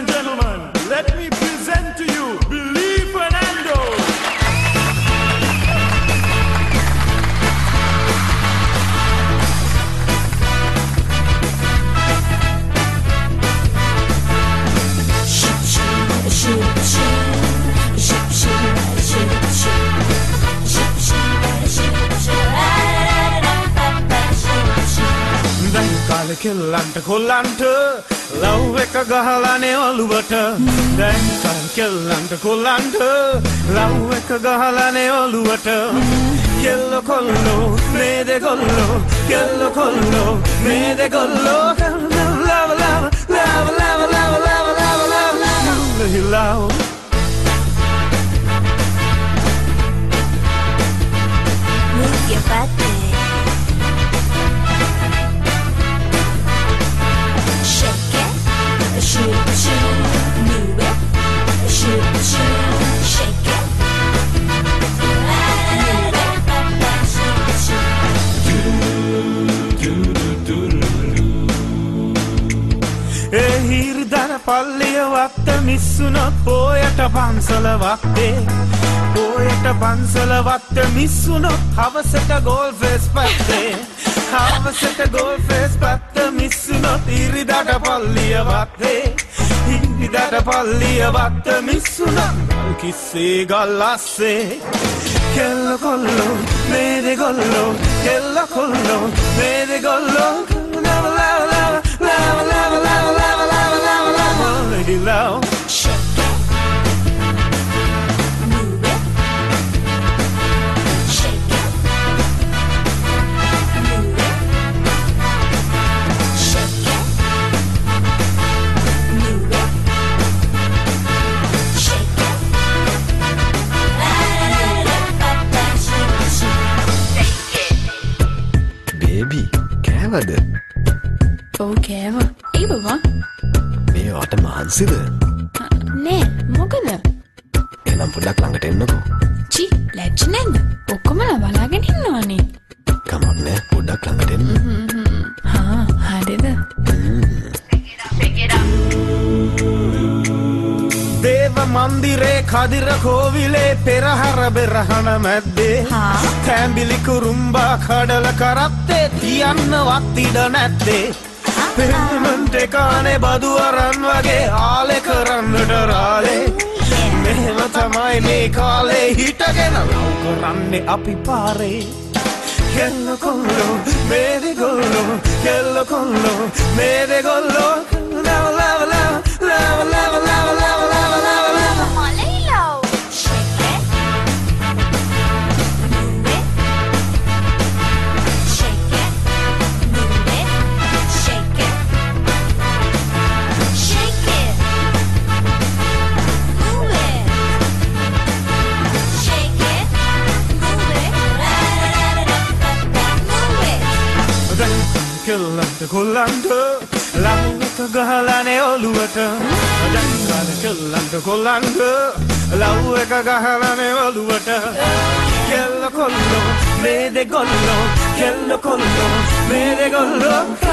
and gentlemen, let me present to you Billy Fernando. කාලේ කෙල්ලන්ට කොල්ලන්ට love එක ගහලානේ ඔළුවට දැන් කාලේ කෙල්ලන්ට කොල්ලන්ට ලව් එක ගහලානේ ඔළුවට කෙල්ල කොල්ලෝ මේ දෙගොල්ලෝ කෙල්ල කොල්ලෝ මේ දෙගොල්ලෝ love love love love love love love love love love move your body. Shoot, shoot, move it. Shoot, shoot, shake it. Move it. Shoot, shoot. හිරිදන පල්ලිය වත්ත මිස්සුනොත් පෝයට පන්සල වත්තේ පෝයට පන්සල වත්ත මිස්සුනොත් හවසට ගෝල් ෆේස් පත්තේ හවසට ගෝල් ෆේස් පත්ත මිස්සුනොත් හිරිදට පල්ලිය වත්තේ හිරිදට පල්ලිය වත්ත මිස්සුනොත් ගල් කිස්සේ ගල් අස්සේ කෙල්ල කොල්ලෝ මේ දෙගොල්ලෝ කෙල්ල කොල්ලෝ මේ දෙගොල්ලෝ love love love love love love love love love love lady love Shake it. Move it. Shake it. Move it. Shake it. Move it. Shake it. Baby, කෑවද? ඔව් කෑවා. ඒ බබා. මේ වට මහන්සිද? නෑ මොකද? එනම් පොඩ්ඩක් ළඟට එන්නකෝ. චි ලැජ්ජ නැද්ද? ඔක්කොමලා බලාගෙන ඉන්නවනේ. කමක් නෑ පොඩ්ඩක් ළඟට එන්න. හා හරිද? දේව මන්දිරේ කදිර කෝවිලේ පෙරහර බෙරහන මැද්දේ තැඹිලි කුරුම්බා කඩල කරත්තේ තියන්නවත් ඉඩ නැත්තේ පෙරමන්ට කානේ බදු අරන් වගේ ආලෙ කරන්නට රාලේ මෙහෙම තමයි මේ කාලේ හිටගෙන ලව් කරන්නේ අපි පාරේ කෙල්ල කොල්ලෝ මේ දෙගොල්ලෝ කෙල්ල කොල්ලෝ මේ දෙගොල්ලෝ love love love love love love love love love love Malilo. Shake it. Move it. Shake it. Move it. Shake it. Shake it. Move it. Shake it. Move it. Move it. දැන් කෙල්ලන්ට කොල්ලන්ට love එක ගහලානේ ඔළුවට දැන් කාලේ කෙල්ලන්ට කොල්ලන්ට love එක ගහලානේ ඔළුවට කෙල්ල කොල්ලෝ මේ දෙගොල්ලෝ කෙල්ල කොල්ලෝ මේ දෙගොල්ලෝ